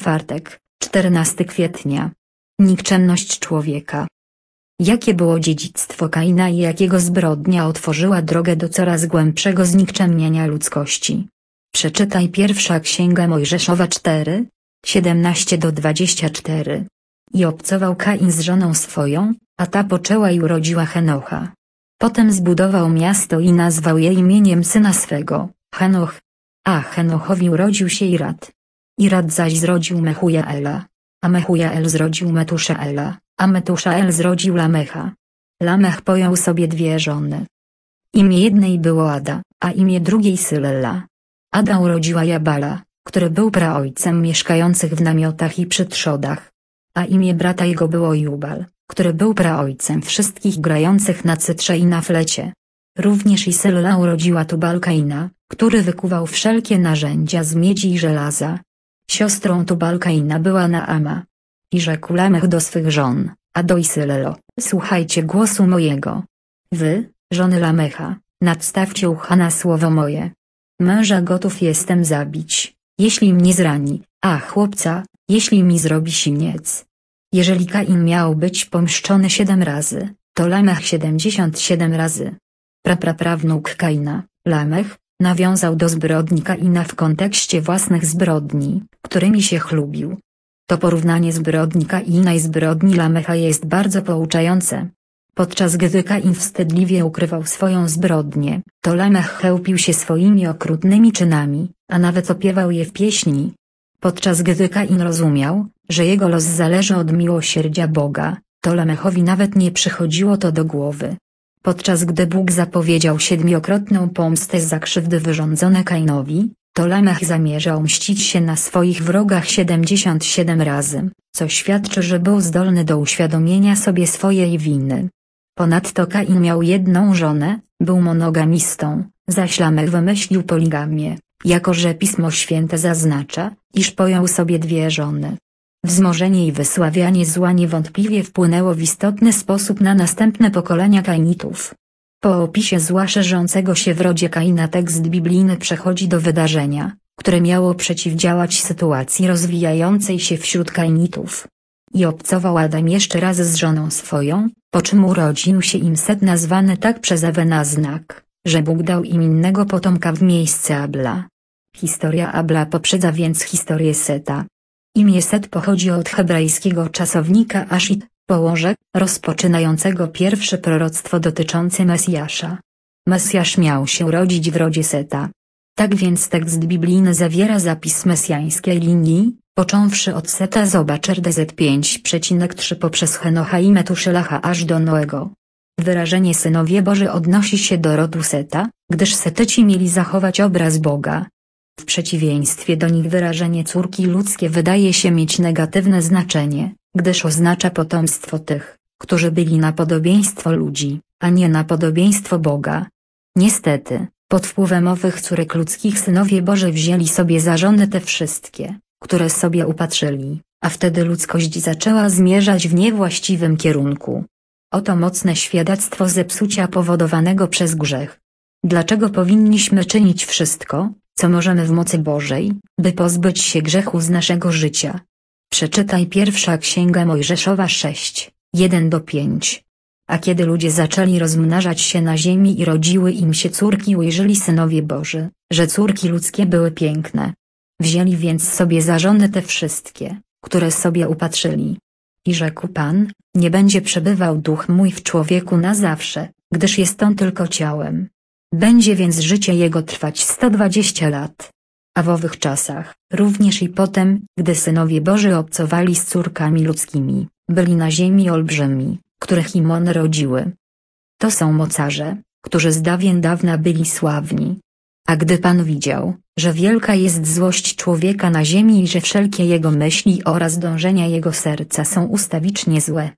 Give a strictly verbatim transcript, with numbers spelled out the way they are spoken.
Czwartek, czternastego kwietnia. Nikczemność człowieka. Jakie było dziedzictwo Kaina i jakiego zbrodnia otworzyła drogę do coraz głębszego znikczemnienia ludzkości. Przeczytaj pierwsza Księga Mojżeszowa cztery, siedemnaście do dwudziestu czterech. I obcował Kain z żoną swoją, a ta poczęła i urodziła Henocha. Potem zbudował miasto i nazwał je imieniem syna swego, Henoch. A Henochowi urodził się Irad. Irad zaś zrodził Mechujaela. A Mechujael zrodził Metuszaela, a Metuszael zrodził Lamecha. Lamech pojął sobie dwie żony. Imię jednej było Ada, a imię drugiej Sylela. Ada urodziła Jabala, który był praojcem mieszkających w namiotach i przy trzodach. A imię brata jego było Jubal, który był praojcem wszystkich grających na cytrze i na flecie. Również i Sylela urodziła Tubal Kaina, który wykuwał wszelkie narzędzia z miedzi i żelaza. Siostrą Tubal Kaina była Naama. I rzekł Lamech do swych żon, Ado i Sylelo, słuchajcie głosu mojego. Wy, żony Lamecha, nadstawcie ucha na słowo moje. Męża gotów jestem zabić, jeśli mnie zrani, a chłopca, jeśli mi zrobi siniec. Jeżeli Kain miał być pomszczony siedem razy, to Lamech siedemdziesiąt siedem razy. Prapraprawnuk Kaina, Lamech, nawiązał do zbrodni Kaina w kontekście własnych zbrodni, którymi się chlubił. To porównanie zbrodni Kaina i zbrodni Lamecha jest bardzo pouczające. Podczas gdy Kain wstydliwie ukrywał swoją zbrodnię, to Lamech chełpił się swoimi okrutnymi czynami, a nawet opiewał je w pieśni. Podczas gdy Kain rozumiał, że jego los zależy od miłosierdzia Boga, to Lamechowi nawet nie przychodziło to do głowy. Podczas gdy Bóg zapowiedział siedmiokrotną pomstę za krzywdy wyrządzone Kainowi, to Lamech zamierzał mścić się na swoich wrogach siedemdziesiąt siedem razy, co świadczy, że był zdolny do uświadomienia sobie swojej winy. Ponadto Kain miał jedną żonę, był monogamistą, zaś Lamech wymyślił poligamię, jako że Pismo Święte zaznacza, iż pojął sobie dwie żony. Wzmożenie i wysławianie zła niewątpliwie wpłynęło w istotny sposób na następne pokolenia Kainitów. Po opisie zła szerzącego się w rodzie Kaina tekst biblijny przechodzi do wydarzenia, które miało przeciwdziałać sytuacji rozwijającej się wśród Kainitów. I obcował Adam jeszcze raz z żoną swoją, po czym urodził się im Set nazwany tak przez Ewę na znak, że Bóg dał im innego potomka w miejsce Abla. Historia Abla poprzedza więc historię Seta. Imię Set pochodzi od hebrajskiego czasownika Ashit, położek, rozpoczynającego pierwsze proroctwo dotyczące Mesjasza. Mesjasz miał się urodzić w rodzie Seta. Tak więc tekst biblijny zawiera zapis mesjańskiej linii, począwszy od Seta zobacz R D Z pięć przecinek trzy poprzez Henocha i Metuszelacha aż do Noego. Wyrażenie synowie Boży odnosi się do rodu Seta, gdyż Setyci mieli zachować obraz Boga. W przeciwieństwie do nich wyrażenie córki ludzkie wydaje się mieć negatywne znaczenie, gdyż oznacza potomstwo tych, którzy byli na podobieństwo ludzi, a nie na podobieństwo Boga. Niestety, pod wpływem owych córek ludzkich synowie Boży wzięli sobie za żony te wszystkie, które sobie upatrzyli, a wtedy ludzkość zaczęła zmierzać w niewłaściwym kierunku. Oto mocne świadectwo zepsucia powodowanego przez grzech. Dlaczego powinniśmy czynić wszystko, co możemy w mocy Bożej, by pozbyć się grzechu z naszego życia? Przeczytaj pierwsza Księga Mojżeszowa sześć, jeden do pięciu. A kiedy ludzie zaczęli rozmnażać się na ziemi i rodziły im się córki, ujrzeli synowie Boży, że córki ludzkie były piękne. Wzięli więc sobie za żony te wszystkie, które sobie upatrzyli. I rzekł Pan, nie będzie przebywał duch mój w człowieku na zawsze, gdyż jest on tylko ciałem. Będzie więc życie jego trwać sto dwadzieścia lat. A w owych czasach, również i potem, gdy synowie Boży obcowali z córkami ludzkimi, byli na ziemi olbrzymi, których im one rodziły. To są mocarze, którzy z dawien dawna byli sławni. A gdy Pan widział, że wielka jest złość człowieka na ziemi i że wszelkie jego myśli oraz dążenia jego serca są ustawicznie złe,